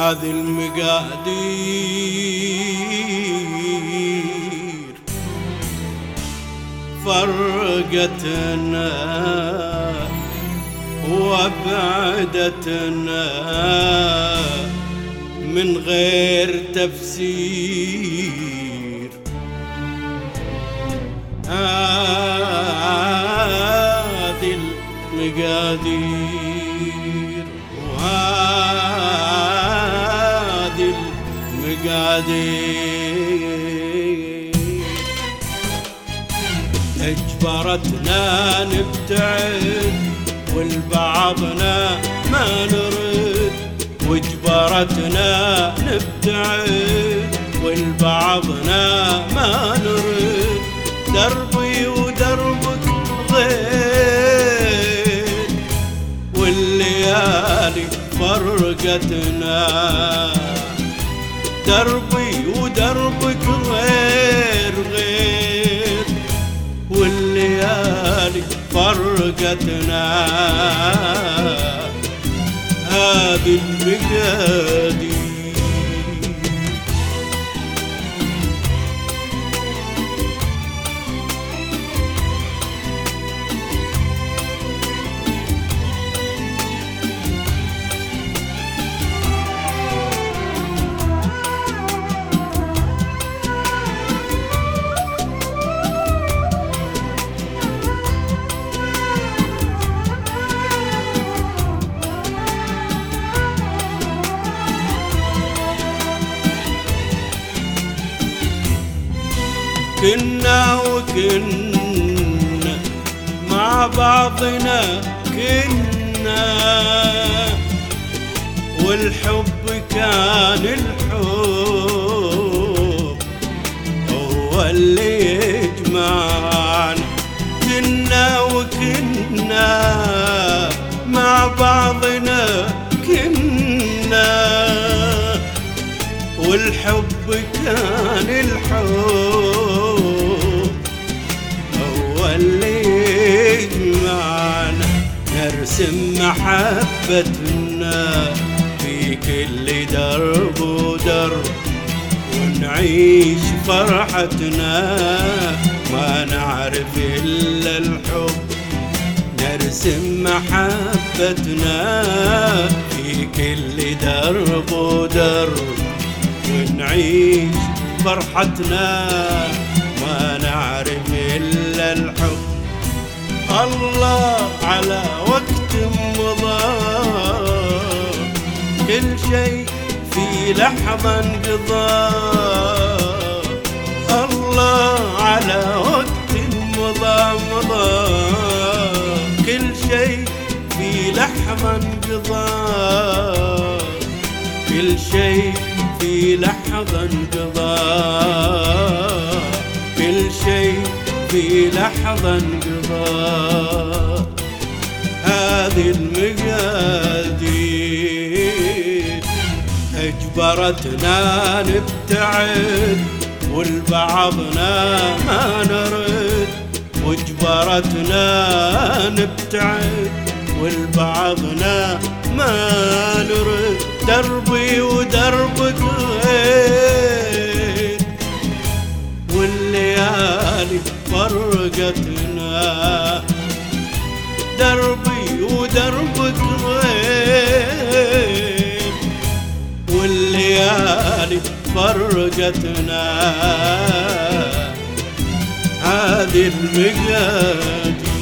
هذه المقادير فرقتنا وابعدتنا من غير تفسير. هذه المقادير وهذه المقادير اجبرتنا نبتعد والبعضنا ما نرد، واجبرتنا نبتعد والبعضنا ما نرد. دربي ودربك غير والليالي فرقتنا. دربي ودربك غير والليالي فرقتنا. هذه المقادير كنا وكنا مع بعضنا كنا، والحب كان الحب هو اللي يجمعنا. كنا وكنا مع بعضنا كنا، والحب كان الحب هو اللي يجمعنا. نرسم محبتنا في كل درب ودرب، ونعيش فرحتنا ما نعرف إلا الحب. نرسم محبتنا في كل درب ودرب، ونعيش فرحتنا ما نعرف إلا الحب. الله على وقت مضى كل شيء في لحظة انقضى. الله على وقت مضى كل شيء في لحظة انقضى. كل شيء في لحظة انقضى. كل شيء في لحظة انقضى. هذه المقادير اجبرتنا نبتعد والبعضنا ما نرد، واجبرتنا نبتعد والبعضنا ما نرد. دربي ودربك غير والليالي فرقتنا. دربي ودربك غير والليالي فرقتنا. هذه المقادير